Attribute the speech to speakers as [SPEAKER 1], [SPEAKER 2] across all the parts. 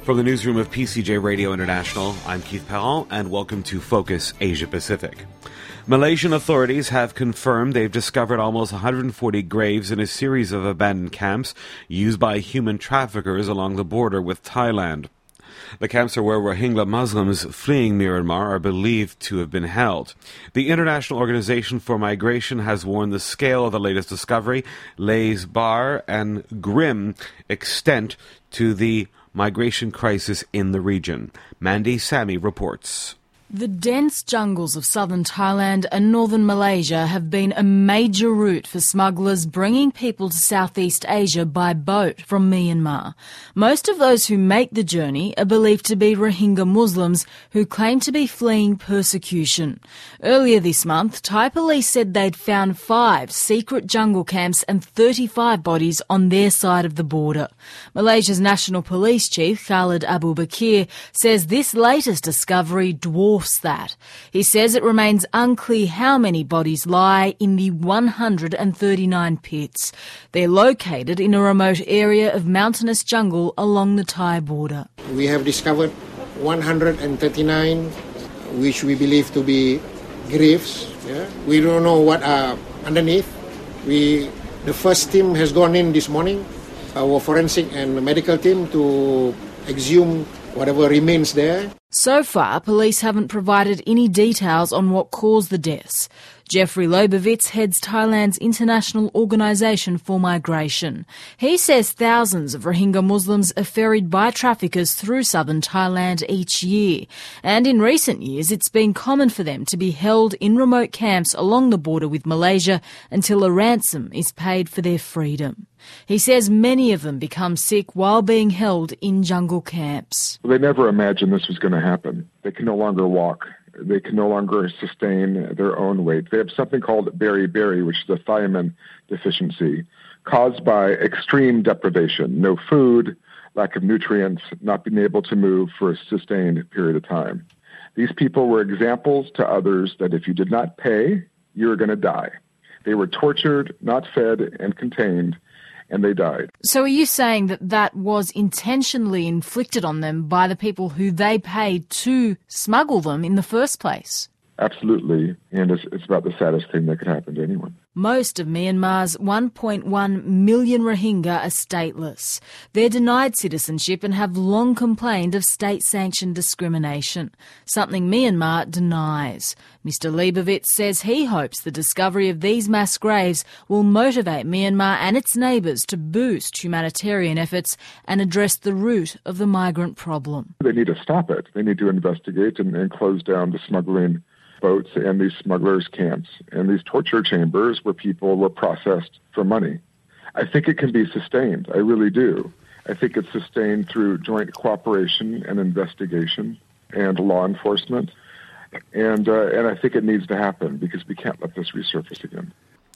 [SPEAKER 1] From the newsroom of PCJ Radio International, I'm Keith Perron, and welcome to Focus Asia Pacific. Malaysian authorities have confirmed they've discovered almost 140 graves in a series of abandoned camps used by human traffickers along the border with Thailand. The camps are where Rohingya Muslims fleeing Myanmar are believed to have been held. The International Organization for Migration has warned the scale of the latest discovery lays bare and grim extent to the migration crisis in the region. Mandy Sami reports.
[SPEAKER 2] The dense jungles of southern Thailand and northern Malaysia have been a major route for smugglers bringing people to Southeast Asia by boat from Myanmar. Most of those who make the journey are believed to be Rohingya Muslims who claim to be fleeing persecution. Earlier this month, Thai police said they'd found 5 secret jungle camps and 35 bodies on their side of the border. Malaysia's National Police Chief, Khalid Abu Bakir, says this latest discovery dwarfs that. He says it remains unclear how many bodies lie in the 139 pits. They're located in a remote area of mountainous jungle along the Thai border.
[SPEAKER 3] We have discovered 139, which we believe to be graves. We don't know what are underneath. The first team has gone in this morning, our forensic and medical team, to exhume whatever remains there.
[SPEAKER 2] So far, police haven't provided any details on what caused the deaths. Jeffrey Lobovitz heads Thailand's International Organisation for Migration. He says thousands of Rohingya Muslims are ferried by traffickers through southern Thailand each year. And in recent years, it's been common for them to be held in remote camps along the border with Malaysia until a ransom is paid for their freedom. He says many of them become sick while being held in jungle camps.
[SPEAKER 4] They never imagined this was going to happen. They can no longer walk. They can no longer sustain their own weight. They have something called beriberi, which is a thiamine deficiency caused by extreme deprivation. No food, lack of nutrients, not being able to move for a sustained period of time. These people were examples to others that if you did not pay, you were going to die. They were tortured, not fed, and contained, and they died.
[SPEAKER 2] So are you saying that that was intentionally inflicted on them by the people who they paid to smuggle them in the first place?
[SPEAKER 4] Absolutely, and it's about the saddest thing that could happen to anyone.
[SPEAKER 2] Most of Myanmar's 1.1 million Rohingya are stateless. They're denied citizenship and have long complained of state-sanctioned discrimination, something Myanmar denies. Mr. Leibovitz says he hopes the discovery of these mass graves will motivate Myanmar and its neighbours to boost humanitarian efforts and address the root of the migrant problem.
[SPEAKER 4] They need to stop it. They need to investigate and close down the smuggling boats and these smugglers' camps and these torture chambers where people were processed for money. I think it can be sustained. I really do. I think it's sustained through joint cooperation and investigation and law enforcement. And I think it needs to happen because we can't let this resurface again.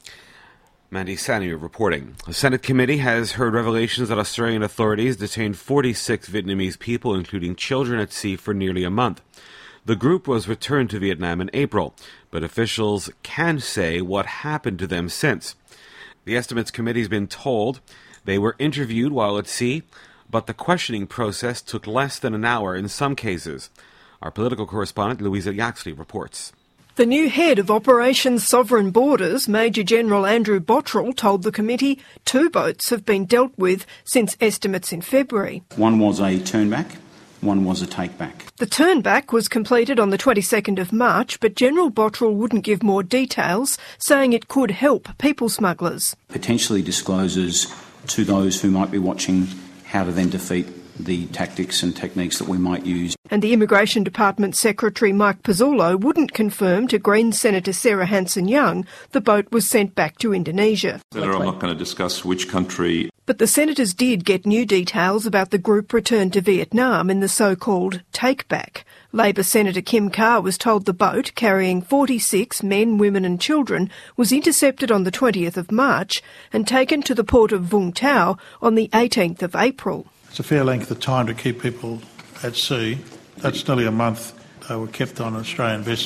[SPEAKER 1] Mandy Sani reporting. A Senate committee has heard revelations that Australian authorities detained 46 Vietnamese people, including children, at sea for nearly a month. The group was returned to Vietnam in April, but officials can't say what happened to them since. The Estimates Committee's been told they were interviewed while at sea, but the questioning process took less than an hour in some cases. Our political correspondent, Louisa Yaxley, reports.
[SPEAKER 5] The new head of Operation Sovereign Borders, Major General Andrew Bottrell, told the committee 2 boats have been dealt with since estimates in February.
[SPEAKER 6] One was a turnback. One was a take-back.
[SPEAKER 5] The turnback was completed on the 22nd of March, but General Bottrell wouldn't give more details, saying it could help people smugglers.
[SPEAKER 6] Potentially discloses to those who might be watching how to then defeat the tactics and techniques that we might use.
[SPEAKER 5] And the Immigration Department Secretary Mike Pezzullo wouldn't confirm to Greens Senator Sarah Hanson-Young the boat was sent back to Indonesia.
[SPEAKER 7] Senator, I'm not going to discuss which country.
[SPEAKER 5] But the senators did get new details about the group returned to Vietnam in the so-called take-back. Labor Senator Kim Carr was told the boat, carrying 46 men, women and children, was intercepted on the 20th of March and taken to the port of Vung Tau on the 18th of April.
[SPEAKER 8] It's a fair length of time to keep people at sea. That's nearly a month they were kept on an Australian vessel.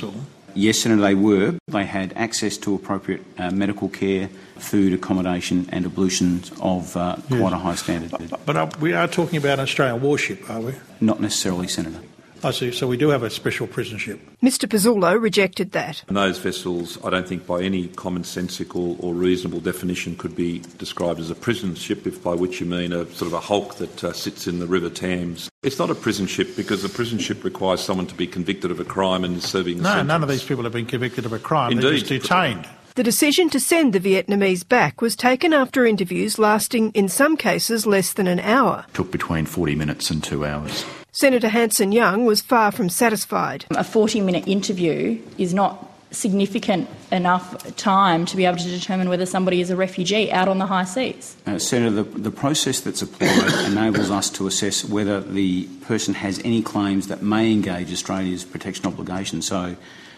[SPEAKER 6] Yes, Senator, they were. They had access to appropriate medical care, food, accommodation and ablutions of quite a high standard.
[SPEAKER 8] But we are talking about an Australian warship, are we?
[SPEAKER 6] Not necessarily, Senator.
[SPEAKER 8] I see. So we do have a special prison ship.
[SPEAKER 5] Mr Pizzullo rejected that.
[SPEAKER 7] And those vessels, I don't think by any commonsensical or reasonable definition could be described as a prison ship, if by which you mean a sort of a hulk that sits in the River Thames. It's not a prison ship because a prison ship requires someone to be convicted of a crime and is serving a sentence.
[SPEAKER 8] No, none of these people have been convicted of a crime.
[SPEAKER 7] Indeed.
[SPEAKER 8] They're just detained.
[SPEAKER 5] The decision to send the Vietnamese back was taken after interviews lasting, in some cases, less than an hour.
[SPEAKER 9] Took between 40 minutes and 2 hours.
[SPEAKER 5] Senator Hanson-Young was far from satisfied.
[SPEAKER 10] A 40-minute interview is not significant enough time to be able to determine whether somebody is a refugee out on the high seas.
[SPEAKER 6] Senator, the process that's applied enables us to assess whether the person has any claims that may engage Australia's protection obligation. So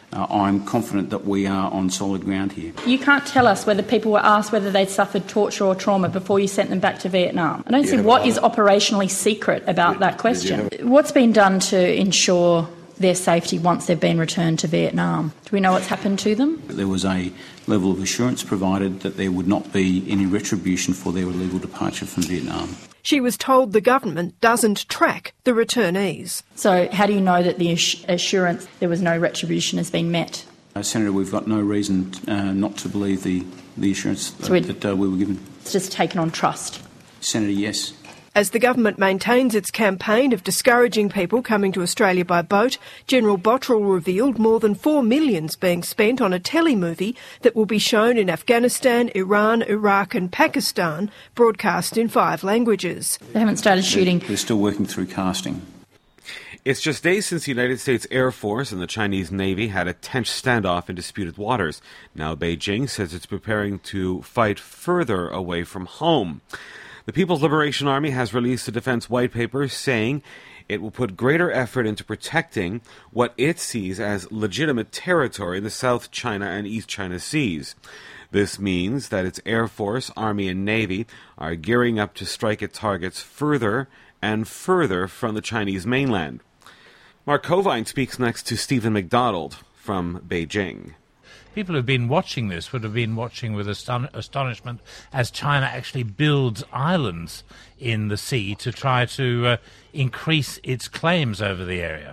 [SPEAKER 6] I'm confident that we are on solid ground here.
[SPEAKER 10] You can't tell us whether people were asked whether they'd suffered torture or trauma before you sent them back to Vietnam. I don't see what is operationally secret about that question. What's been done to ensure their safety once they've been returned to Vietnam? Do we know what's happened to them?
[SPEAKER 6] There was a level of assurance provided that there would not be any retribution for their illegal departure from Vietnam.
[SPEAKER 5] She was told the government doesn't track the returnees.
[SPEAKER 10] So how do you know that the assurance there was no retribution has been met?
[SPEAKER 6] Senator, we've got no reason not to believe the assurance that we were given.
[SPEAKER 10] It's just taken on trust.
[SPEAKER 6] Senator, yes.
[SPEAKER 5] As the government maintains its campaign of discouraging people coming to Australia by boat, General Bottrell revealed more than $4 million being spent on a telemovie that will be shown in Afghanistan, Iran, Iraq and Pakistan, broadcast in 5 languages.
[SPEAKER 10] They haven't started shooting.
[SPEAKER 6] They're still working through casting.
[SPEAKER 1] It's just days since the United States Air Force and the Chinese Navy had a tense standoff in disputed waters. Now Beijing says it's preparing to fight further away from home. The People's Liberation Army has released a defense white paper saying it will put greater effort into protecting what it sees as legitimate territory in the South China and East China Seas. This means that its Air Force, Army and Navy are gearing up to strike at targets further and further from the Chinese mainland. Mark Covine speaks next to Stephen McDonald from Beijing.
[SPEAKER 11] People who've been watching this would have been watching with astonishment as China actually builds islands in the sea to try to increase its claims over the area.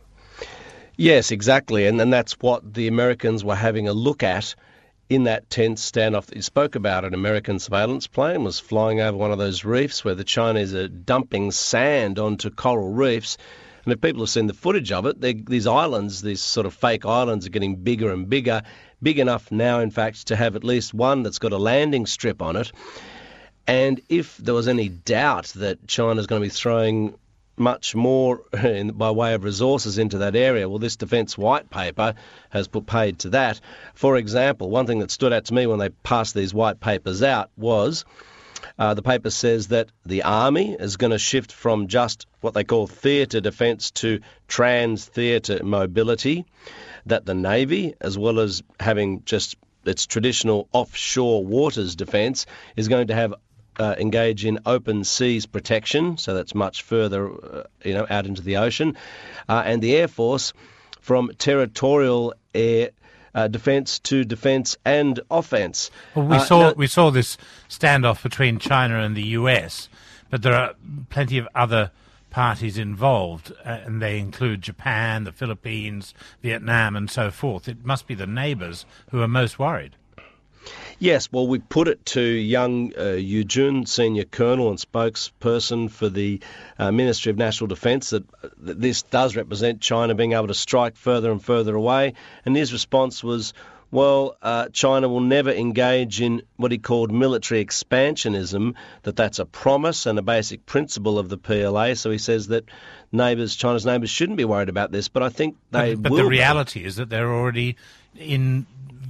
[SPEAKER 12] Yes, exactly, and that's what the Americans were having a look at in that tense standoff that you spoke about. An American surveillance plane was flying over one of those reefs where the Chinese are dumping sand onto coral reefs. And if people have seen the footage of it, these islands, these sort of fake islands, are getting bigger and bigger, big enough now, in fact, to have at least one that's got a landing strip on it. And if there was any doubt that China's going to be throwing much more by way of resources into that area, well, this defence white paper has put paid to that. For example, one thing that stood out to me when they passed these white papers out was the paper says that the Army is going to shift from just what they call theatre defence to trans-theatre mobility, that the Navy, as well as having just its traditional offshore waters defence, is going to have engage in open seas protection, so that's much further out into the ocean, and the Air Force from territorial air defence to defence and offence.
[SPEAKER 11] Well, we saw this standoff between China and the US, but there are plenty of other parties involved, and they include Japan, the Philippines, Vietnam, and so forth. It must be the neighbours who are most worried.
[SPEAKER 12] Yes, well, we put it to young Yu Jun, Senior Colonel and spokesperson for the Ministry of National Defence, that this does represent China being able to strike further and further away. And his response was, well, China will never engage in what he called military expansionism, that's a promise and a basic principle of the PLA. So he says that China's neighbours shouldn't be worried about this, but I think they will.
[SPEAKER 11] But the reality is that they're already in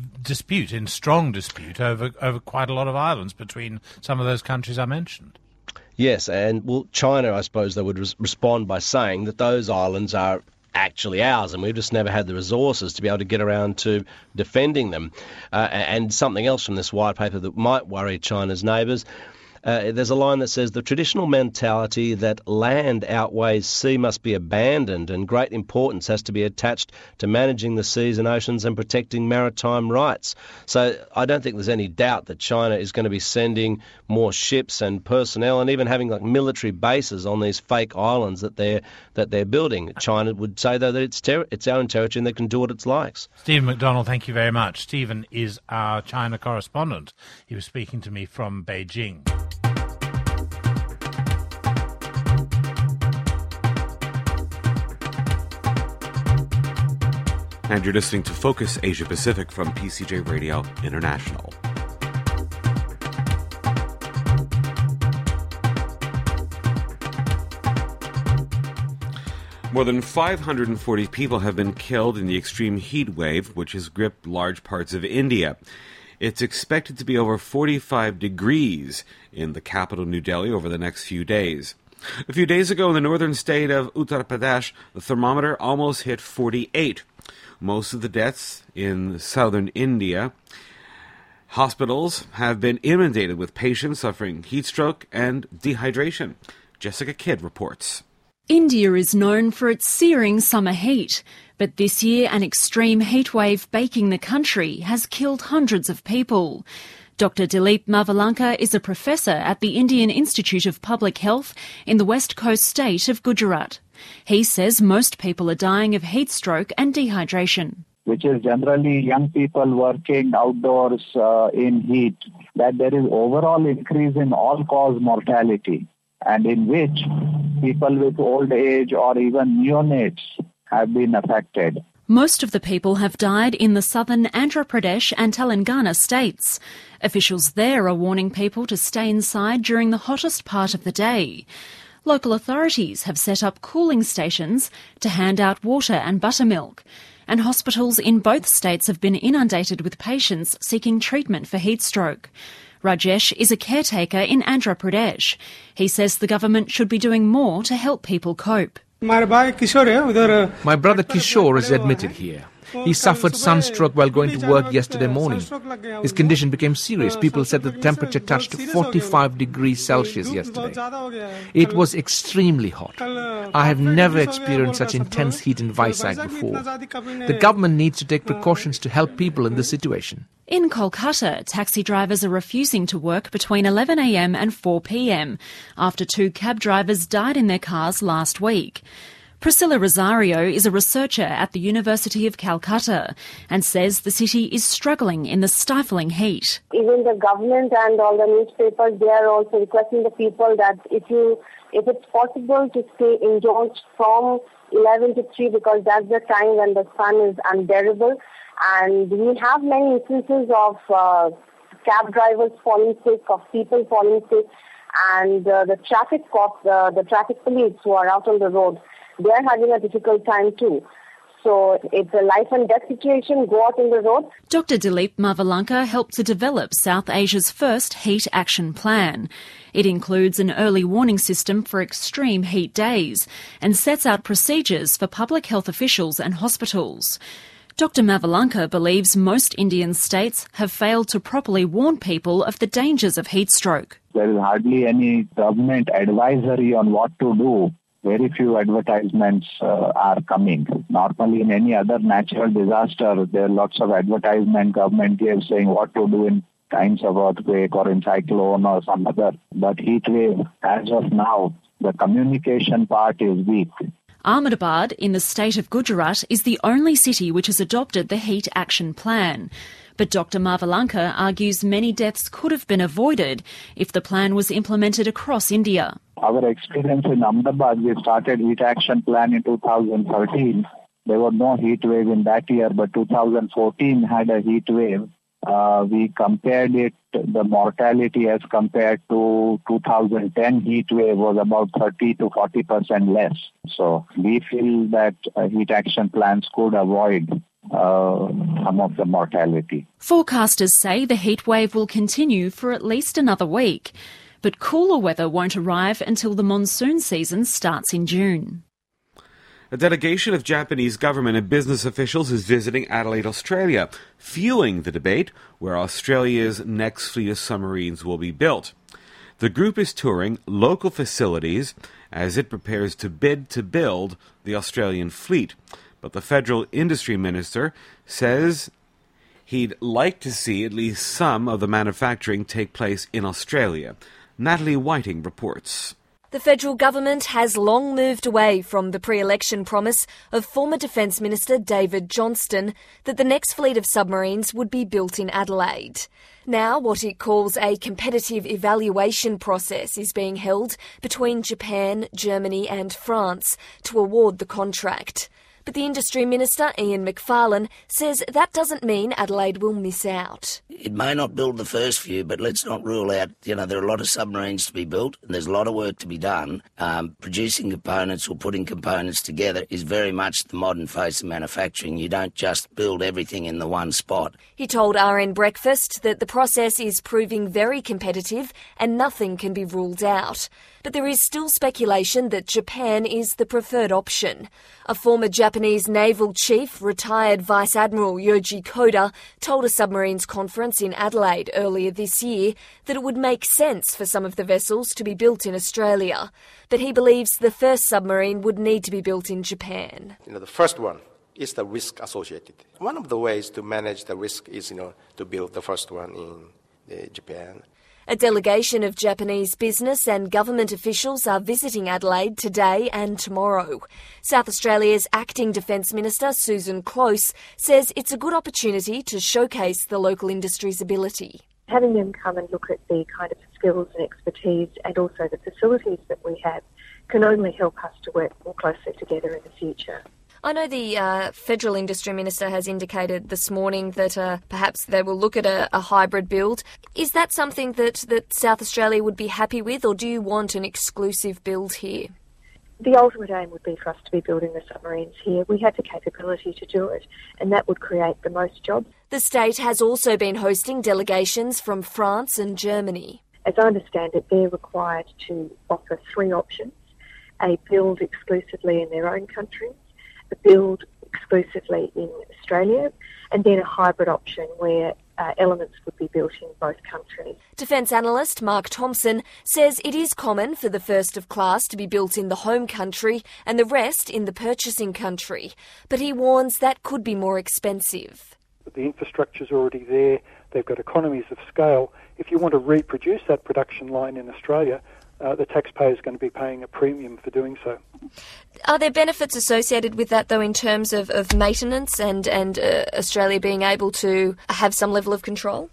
[SPEAKER 11] strong dispute over quite a lot of islands between some of those countries I mentioned.
[SPEAKER 12] Yes, and China, I suppose, they would respond by saying that those islands are actually ours, and we've just never had the resources to be able to get around to defending them. And something else from this white paper that might worry China's neighbours, There's a line that says the traditional mentality that land outweighs sea must be abandoned, and great importance has to be attached to managing the seas and oceans and protecting maritime rights. So I don't think there's any doubt that China is going to be sending more ships and personnel and even having like military bases on these fake islands that they're building. China would say, though, that it's our own territory and they can do what it likes.
[SPEAKER 11] Stephen McDonald, thank you very much. Stephen is our China correspondent. He was speaking to me from Beijing.
[SPEAKER 1] And you're listening to Focus Asia Pacific from PCJ Radio International. More than 540 people have been killed in the extreme heat wave, which has gripped large parts of India. It's expected to be over 45 degrees in the capital, New Delhi, over the next few days. A few days ago in the northern state of Uttar Pradesh, the thermometer almost hit 48. Most of the deaths in southern India. Hospitals have been inundated with patients suffering heat stroke and dehydration. Jessica Kidd reports.
[SPEAKER 13] India is known for its searing summer heat, but this year an extreme heatwave baking the country has killed hundreds of people. Dr. Dilip Mavalanka is a professor at the Indian Institute of Public Health in the west coast state of Gujarat. He says most people are dying of heat stroke and dehydration.
[SPEAKER 14] Which is generally young people working outdoors in heat, that there is overall increase in all-cause mortality, and in which people with old age or even neonates have been affected.
[SPEAKER 13] Most of the people have died in the southern Andhra Pradesh and Telangana states. Officials there are warning people to stay inside during the hottest part of the day. Local authorities have set up cooling stations to hand out water and buttermilk, and hospitals in both states have been inundated with patients seeking treatment for heat stroke. Rajesh is a caretaker in Andhra Pradesh. He says the government should be doing more to help people cope.
[SPEAKER 15] My brother Kishore is admitted here. He suffered sunstroke while going to work yesterday morning. His condition became serious. People said the temperature touched 45 degrees Celsius yesterday. It was extremely hot. I have never experienced such intense heat in Vizag before. The government needs to take precautions to help people in this situation.
[SPEAKER 13] In Kolkata, taxi drivers are refusing to work between 11 a.m. and 4 p.m. after 2 cab drivers died in their cars last week. Priscilla Rosario is a researcher at the University of Calcutta and says the city is struggling in the stifling heat.
[SPEAKER 16] Even the government and all the newspapers, they are also requesting the people that if it's possible to stay indoors from 11 to 3 because that's the time when the sun is unbearable. And we have many instances of cab drivers falling sick, of people falling sick, and the traffic cops, the traffic police who are out on the road, they are having a difficult time too. So it's a life and death situation. Go out on the road.
[SPEAKER 13] Dr. Dilip Mavalanka helped to develop South Asia's first heat action plan. It includes an early warning system for extreme heat days and sets out procedures for public health officials and hospitals. Dr. Mavalanka believes most Indian states have failed to properly warn people of the dangers of heat stroke.
[SPEAKER 14] There is hardly any government advisory on what to do. Very few advertisements are coming. Normally in any other natural disaster, there are lots of advertisement government gives saying what to do in times of earthquake or in cyclone or some other. But heat wave, as of now, the communication part is weak.
[SPEAKER 13] Ahmedabad, in the state of Gujarat, is the only city which has adopted the heat action plan. But Dr. Mavalanka argues many deaths could have been avoided if the plan was implemented across India.
[SPEAKER 14] Our experience in Ahmedabad, we started heat action plan in 2013. There was no heat wave in that year, but 2014 had a heat wave. We compared it, the mortality as compared to 2010 heat wave was about 30 to 40% less. So we feel that heat action plans could avoid some of the mortality.
[SPEAKER 13] Forecasters say the heat wave will continue for at least another week, but cooler weather won't arrive until the monsoon season starts in June.
[SPEAKER 1] A delegation of Japanese government and business officials is visiting Adelaide, Australia, fueling the debate where Australia's next fleet of submarines will be built. The group is touring local facilities as it prepares to bid to build the Australian fleet. But the Federal Industry Minister says he'd like to see at least some of the manufacturing take place in Australia. Natalie Whiting reports.
[SPEAKER 17] The federal government has long moved away from the pre-election promise of former Defence Minister David Johnston that the next fleet of submarines would be built in Adelaide. Now, what it calls a competitive evaluation process is being held between Japan, Germany and France to award the contract. But the Industry Minister, Ian Macfarlane, says that doesn't mean Adelaide will miss out.
[SPEAKER 18] It may not build the first few, but let's not rule out, there are a lot of submarines to be built and there's a lot of work to be done. Producing components or putting components together is very much the modern face of manufacturing. You don't just build everything in the one spot.
[SPEAKER 17] He told RN Breakfast that the process is proving very competitive and nothing can be ruled out. But there is still speculation that Japan is the preferred option. A former Japanese naval chief, retired Vice Admiral Yoji Koda, told a submarines conference in Adelaide earlier this year that it would make sense for some of the vessels to be built in Australia. But he believes the first submarine would need to be built in Japan.
[SPEAKER 19] The first one is the risk associated. One of the ways to manage the risk is, to build the first one in Japan.
[SPEAKER 17] A delegation of Japanese business and government officials are visiting Adelaide today and tomorrow. South Australia's Acting Defence Minister, Susan Close, says it's a good opportunity to showcase the local industry's ability.
[SPEAKER 20] Having them come and look at the kind of skills and expertise and also the facilities that we have can only help us to work more closely together in the future.
[SPEAKER 17] I know the Federal Industry Minister has indicated this morning that perhaps they will look at a hybrid build. Is that something that South Australia would be happy with, or do you want an exclusive build here?
[SPEAKER 20] The ultimate aim would be for us to be building the submarines here. We have the capability to do it, and that would create the most jobs.
[SPEAKER 17] The state has also been hosting delegations from France and Germany.
[SPEAKER 20] As I understand it, they're required to offer three options: a build exclusively in their own country, build exclusively in Australia, and then a hybrid option where elements would be built in both countries.
[SPEAKER 17] Defence analyst Mark Thompson says it is common for the first of class to be built in the home country and the rest in the purchasing country, but he warns that could be more expensive.
[SPEAKER 21] The infrastructure's already there, they've got economies of scale. If you want to reproduce that production line in Australia, the taxpayer is going to be paying a premium for doing so.
[SPEAKER 17] Are there benefits associated with that, though, in terms of maintenance and Australia being able to have some level of control?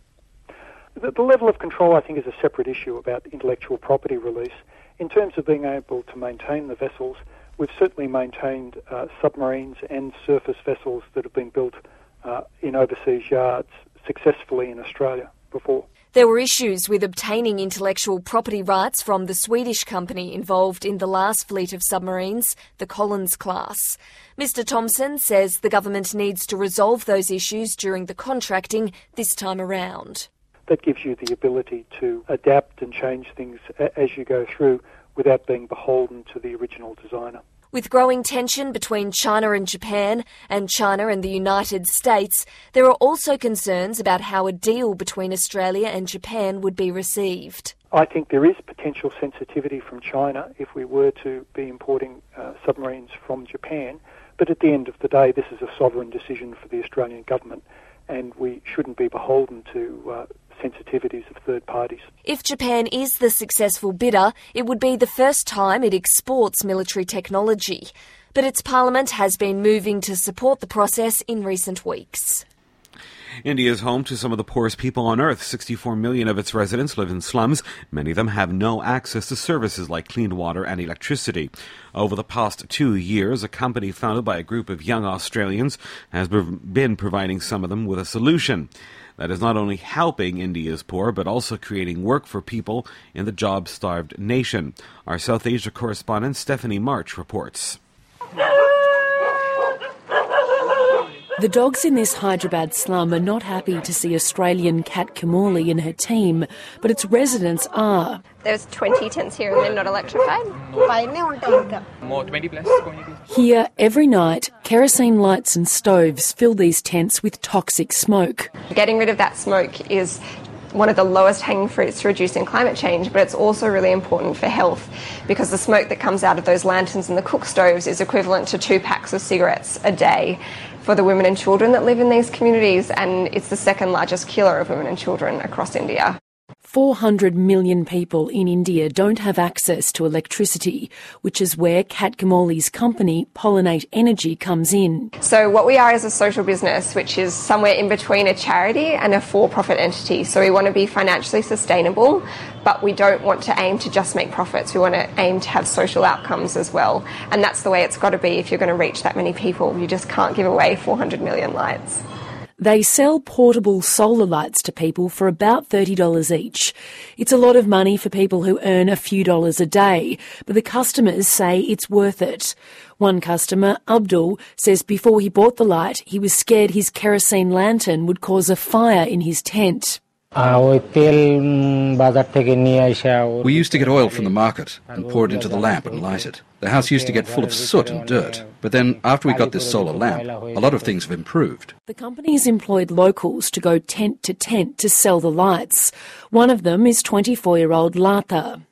[SPEAKER 21] The level of control, I think, is a separate issue about intellectual property release. In terms of being able to maintain the vessels, we've certainly maintained submarines and surface vessels that have been built in overseas yards successfully in Australia before.
[SPEAKER 17] There were issues with obtaining intellectual property rights from the Swedish company involved in the last fleet of submarines, the Collins class. Mr Thompson says the government needs to resolve those issues during the contracting this time around.
[SPEAKER 21] That gives you the ability to adapt and change things as you go through without being beholden to the original designer.
[SPEAKER 17] With growing tension between China and Japan and China and the United States, there are also concerns about how a deal between Australia and Japan would be received.
[SPEAKER 21] I think there is potential sensitivity from China if we were to be importing submarines from Japan, but at the end of the day this is a sovereign decision for the Australian government and we shouldn't be beholden to sensitivities of third parties.
[SPEAKER 17] If Japan is the successful bidder, it would be the first time it exports military technology. But its parliament has been moving to support the process in recent weeks.
[SPEAKER 1] India is home to some of the poorest people on earth. 64 million of its residents live in slums. Many of them have no access to services like clean water and electricity. Over the past 2 years, a company founded by a group of young Australians has been providing some of them with a solution that is not only helping India's poor, but also creating work for people in the job-starved nation. Our South Asia correspondent Stephanie March reports.
[SPEAKER 22] The dogs in this Hyderabad slum are not happy to see Australian Kat Kamali and her team, but its residents are.
[SPEAKER 23] There's 20 tents here and they're not electrified.
[SPEAKER 22] More 20 plus. Here, every night, kerosene lights and stoves fill these tents with toxic smoke.
[SPEAKER 23] Getting rid of that smoke is one of the lowest hanging fruits to reducing climate change, but it's also really important for health because the smoke that comes out of those lanterns and the cook stoves is equivalent to 2 packs of cigarettes a day for the women and children that live in these communities, and it's the second largest killer of women and children across India.
[SPEAKER 22] 400 million people in India don't have access to electricity, which is where Kat Kamoli's company, Pollinate Energy, comes in.
[SPEAKER 23] So what we are is a social business, which is somewhere in between a charity and a for-profit entity. So we want to be financially sustainable, but we don't want to aim to just make profits. We want to aim to have social outcomes as well. And that's the way it's got to be if you're going to reach that many people. You just can't give away 400 million lights.
[SPEAKER 22] They sell portable solar lights to people for about $30 each. It's a lot of money for people who earn a few dollars a day, but the customers say it's worth it. One customer, Abdul, says before he bought the light, he was scared his kerosene lantern would cause a fire in his tent.
[SPEAKER 2] We used to get oil from the market and pour it into the lamp and light it. The house used to get full of soot and dirt. But then, after we got this solar lamp, a lot of things have improved.
[SPEAKER 22] The company's employed locals to go tent to sell the lights. One of them is 24-year-old Lata.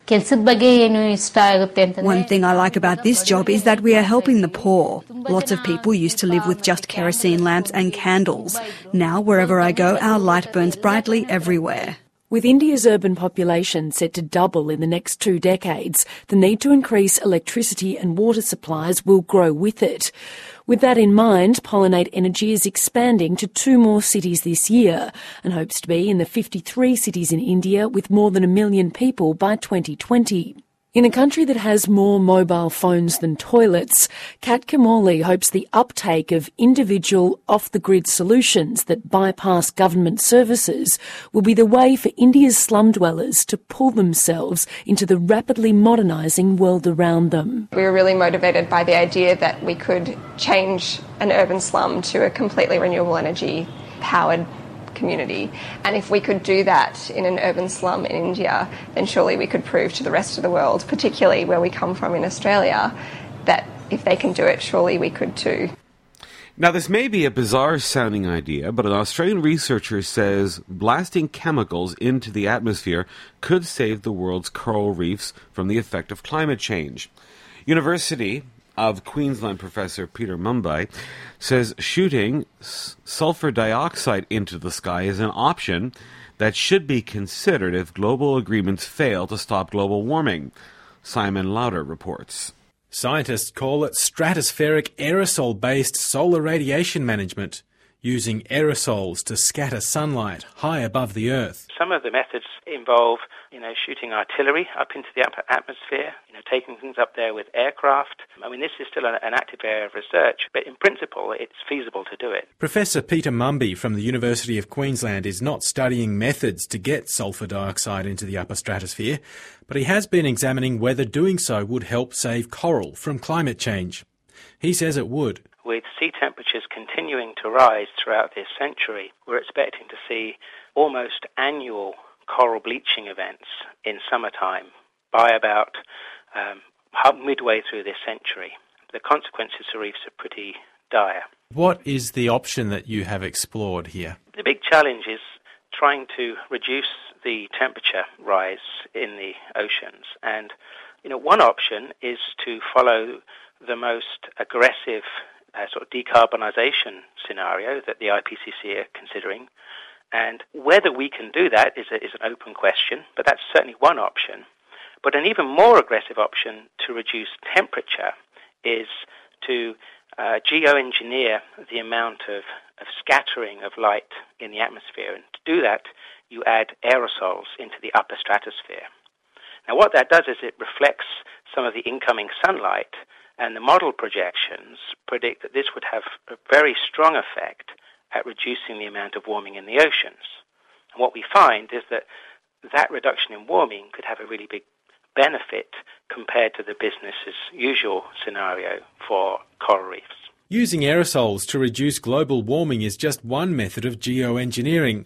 [SPEAKER 3] One thing I like about this job is that we are helping the poor. Lots of people used to live with just kerosene lamps and candles. Now, wherever I go, our light burns brightly everywhere.
[SPEAKER 22] With India's urban population set to double in the next 2 decades, the need to increase electricity and water supplies will grow with it. With that in mind, Pollinate Energy is expanding to 2 more cities this year and hopes to be in the 53 cities in India with more than 1 million people by 2020. In a country that has more mobile phones than toilets, Kat Kamoli hopes the uptake of individual off-the-grid solutions that bypass government services will be the way for India's slum dwellers to pull themselves into the rapidly modernising world around them.
[SPEAKER 23] We were really motivated by the idea that we could change an urban slum to a completely renewable energy powered community. And if we could do that in an urban slum in India, then surely we could prove to the rest of the world, particularly where we come from in Australia, that if they can do it, surely we could too.
[SPEAKER 1] Now, this may be a bizarre-sounding idea, but an Australian researcher says blasting chemicals into the atmosphere could save the world's coral reefs from the effect of climate change. University of Queensland professor Peter Mumbai says shooting sulfur dioxide into the sky is an option that should be considered if global agreements fail to stop global warming. Simon Lauder reports.
[SPEAKER 4] Scientists call it stratospheric aerosol-based solar radiation management, using aerosols to scatter sunlight high above the Earth.
[SPEAKER 24] Some of the methods involve, shooting artillery up into the upper atmosphere, taking things up there with aircraft. I mean, this is still an active area of research, but in principle, it's feasible to do it.
[SPEAKER 4] Professor Peter Mumby from the University of Queensland is not studying methods to get sulfur dioxide into the upper stratosphere, but he has been examining whether doing so would help save coral from climate change. He says it would.
[SPEAKER 24] With sea temperatures continuing to rise throughout this century, we're expecting to see almost annual coral bleaching events in summertime by about midway through this century. The consequences for reefs are pretty dire.
[SPEAKER 4] What is the option that you have explored here?
[SPEAKER 24] The big challenge is trying to reduce the temperature rise in the oceans. And, one option is to follow the most aggressive sort of decarbonisation scenario that the IPCC are considering. And whether we can do that is an open question, but that's certainly one option. But an even more aggressive option to reduce temperature is to geoengineer the amount of scattering of light in the atmosphere. And to do that, you add aerosols into the upper stratosphere. Now, what that does is it reflects some of the incoming sunlight, and the model projections predict that this would have a very strong effect at reducing the amount of warming in the oceans. And what we find is that reduction in warming could have a really big benefit compared to the business as usual scenario for coral reefs.
[SPEAKER 4] Using aerosols to reduce global warming is just one method of geoengineering.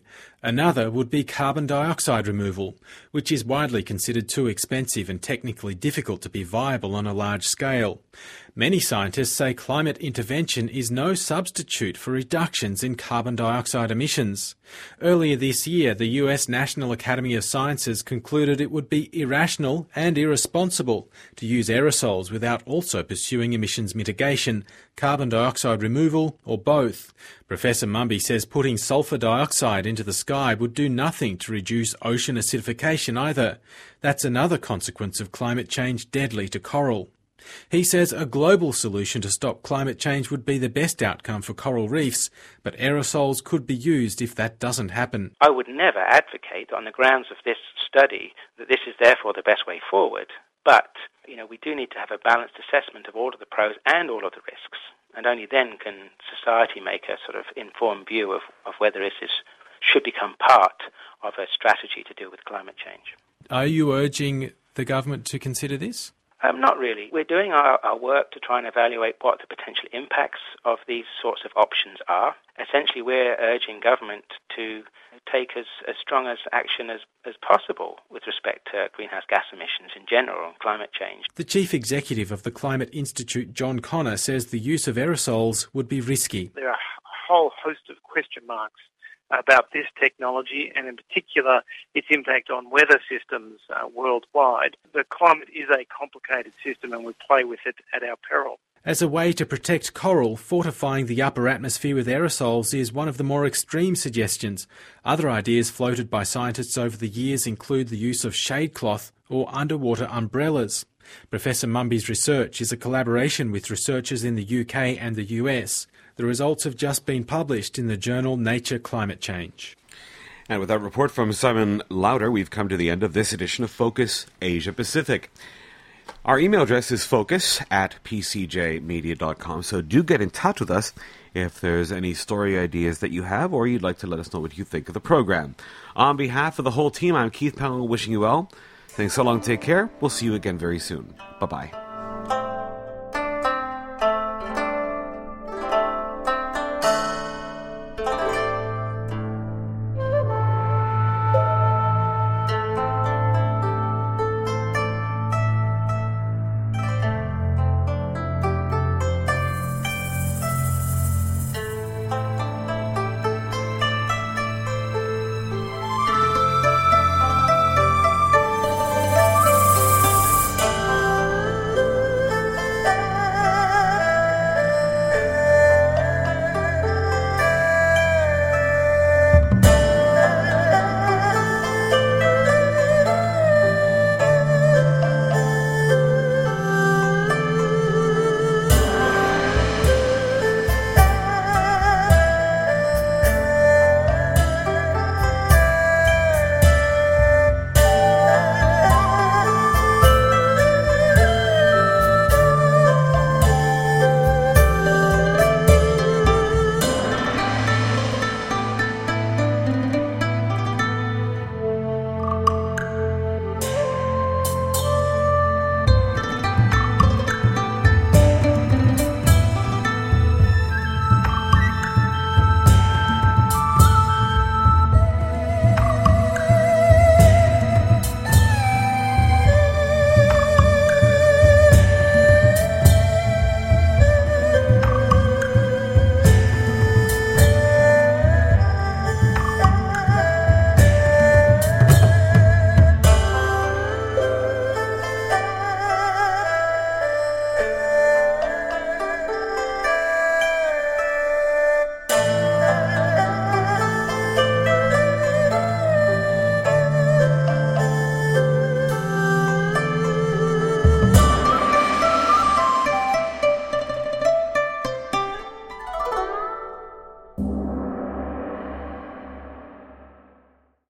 [SPEAKER 4] Another would be carbon dioxide removal, which is widely considered too expensive and technically difficult to be viable on a large scale. Many scientists say climate intervention is no substitute for reductions in carbon dioxide emissions. Earlier this year, the US National Academy of Sciences concluded it would be irrational and irresponsible to use aerosols without also pursuing emissions mitigation, carbon dioxide removal, or both. Professor Mumby says putting sulphur dioxide into the sky would do nothing to reduce ocean acidification either. That's another consequence of climate change deadly to coral. He says a global solution to stop climate change would be the best outcome for coral reefs, but aerosols could be used if that doesn't happen.
[SPEAKER 24] I would never advocate on the grounds of this study that this is therefore the best way forward, but we do need to have a balanced assessment of all of the pros and all of the risks, and only then can society make a sort of informed view of whether this should become part of a strategy to deal with climate change.
[SPEAKER 4] Are you urging the government to consider this?
[SPEAKER 24] Not really. We're doing our work to try and evaluate what the potential impacts of these sorts of options are. Essentially, we're urging government to take as strong as action as possible with respect to greenhouse gas emissions in general and climate change.
[SPEAKER 4] The chief executive of the Climate Institute, John Connor, says the use of aerosols would be risky.
[SPEAKER 5] There are a whole host of question marks about this technology and in particular its impact on weather systems worldwide. The climate is a complicated system and we play with it at our peril.
[SPEAKER 4] As a way to protect coral, fortifying the upper atmosphere with aerosols is one of the more extreme suggestions. Other ideas floated by scientists over the years include the use of shade cloth or underwater umbrellas. Professor Mumby's research is a collaboration with researchers in the UK and the US. The results have just been published in the journal Nature Climate Change.
[SPEAKER 1] And with that report from Simon Lauder, we've come to the end of this edition of Focus Asia Pacific. Our email address is focus@pcjmedia.com, so do get in touch with us if there's any story ideas that you have or you'd like to let us know what you think of the program. On behalf of the whole team, I'm Keith Powell wishing you well. Thanks so long, take care. We'll see you again very soon. Bye-bye.